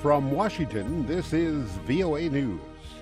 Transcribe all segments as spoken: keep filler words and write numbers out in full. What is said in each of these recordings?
From Washington, this is V O A News.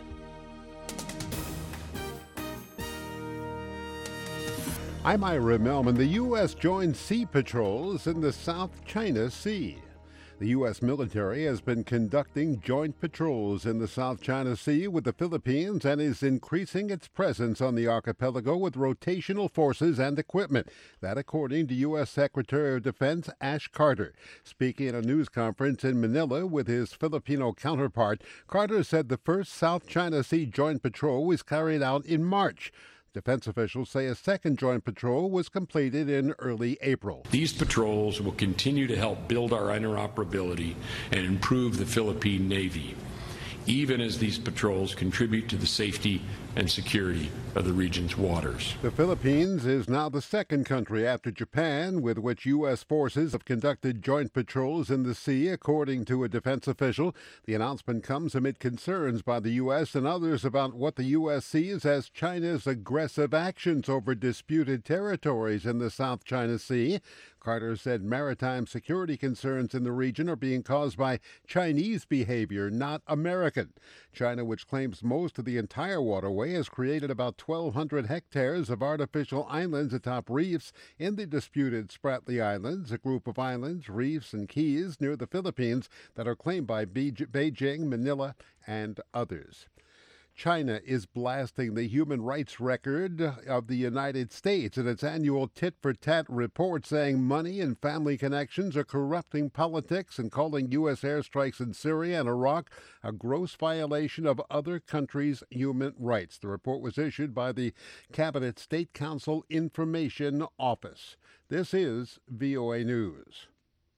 I'm Ira Melman. The U S joined sea patrols in the South China Sea. The U S military has been conducting joint patrols in the South China Sea with the Philippines and is increasing its presence on the archipelago with rotational forces and equipment. That according to U S Secretary of Defense Ash Carter. Speaking at a news conference in Manila with his Filipino counterpart, Carter said the first South China Sea joint patrol was carried out in March. Defense officials say a second joint patrol was completed in early April. These patrols will continue to help build our interoperability and improve the Philippine Navy, even as these patrols contribute to the safety and security of the region's waters. The Philippines is now the second country after Japan with which U S forces have conducted joint patrols in the sea, according to a defense official. The announcement comes amid concerns by the U S and others about what the U S sees as China's aggressive actions over disputed territories in the South China Sea. Carter said maritime security concerns in the region are being caused by Chinese behavior, not American. China, which claims most of the entire waterway, has created about twelve hundred hectares of artificial islands atop reefs in the disputed Spratly Islands, a group of islands, reefs, and keys near the Philippines that are claimed by Beijing, Manila, and others. China is blasting the human rights record of the United States in its annual tit-for-tat report, saying money and family connections are corrupting politics and calling U S airstrikes in Syria and Iraq a gross violation of other countries' human rights. The report was issued by the Cabinet State Council Information Office. This is V O A News.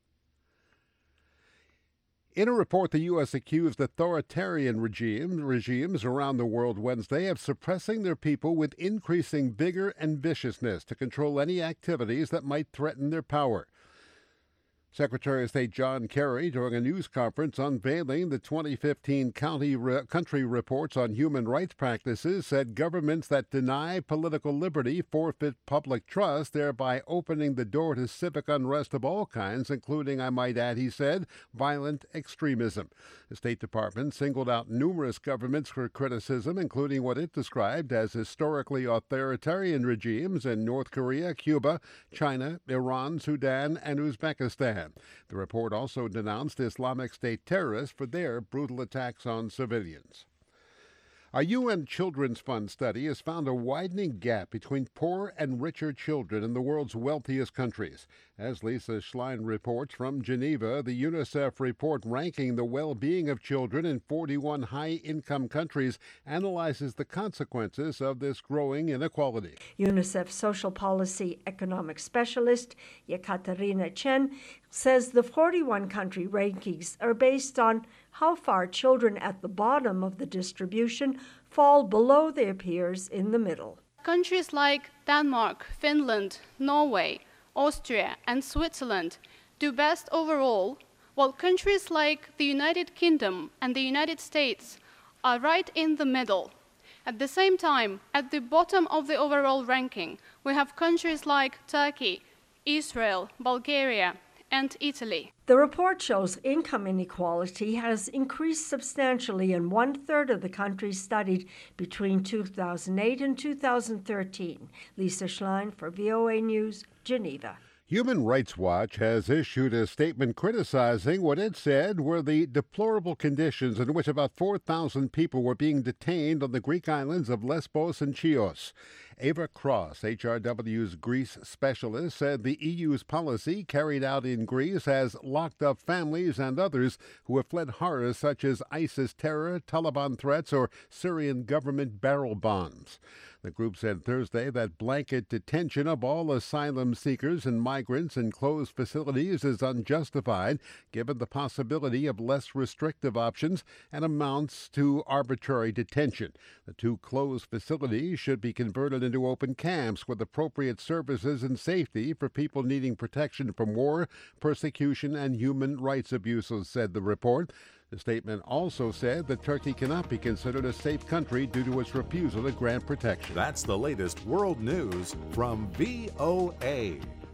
In a report, the U S accused authoritarian regime, regimes around the world Wednesday of suppressing their people with increasing vigor and viciousness to control any activities that might threaten their power. Secretary of State John Kerry, during a news conference unveiling the twenty fifteen county re- country reports on human rights practices, said governments that deny political liberty forfeit public trust, thereby opening the door to civic unrest of all kinds, including, I might add, he said, violent extremism. The State Department singled out numerous governments for criticism, including what it described as historically authoritarian regimes in North Korea, Cuba, China, Iran, Sudan, and Uzbekistan. The report also denounced Islamic State terrorists for their brutal attacks on civilians. A U N Children's Fund study has found a widening gap between poor and richer children in the world's wealthiest countries. As Lisa Schlein reports from Geneva, the UNICEF report ranking the well-being of children in forty-one high-income countries analyzes the consequences of this growing inequality. UNICEF Social Policy Economic Specialist Yekaterina Chen says the forty-one country rankings are based on how far children at the bottom of the distribution fall below their peers in the middle. Countries like Denmark, Finland, Norway, Austria, and Switzerland do best overall, while countries like the United Kingdom and the United States are right in the middle. At the same time, at the bottom of the overall ranking, we have countries like Turkey, Israel, Bulgaria, and Italy. The report shows income inequality has increased substantially in one-third of the countries studied between two thousand eight and two thousand thirteen. Lisa Schlein for V O A News, Geneva. Human Rights Watch has issued a statement criticizing what it said were the deplorable conditions in which about four thousand people were being detained on the Greek islands of Lesbos and Chios. Ava Cross, H R W's Greece specialist, said the E U's policy carried out in Greece has locked up families and others who have fled horrors such as ISIS terror, Taliban threats, or Syrian government barrel bombs. The group said Thursday that blanket detention of all asylum seekers and migrants in closed facilities is unjustified, given the possibility of less restrictive options, and amounts to arbitrary detention. The two closed facilities should be converted into open camps with appropriate services and safety for people needing protection from war, persecution, and human rights abuses, said the report. The statement also said that Turkey cannot be considered a safe country due to its refusal to grant protection. That's the latest world news from V O A.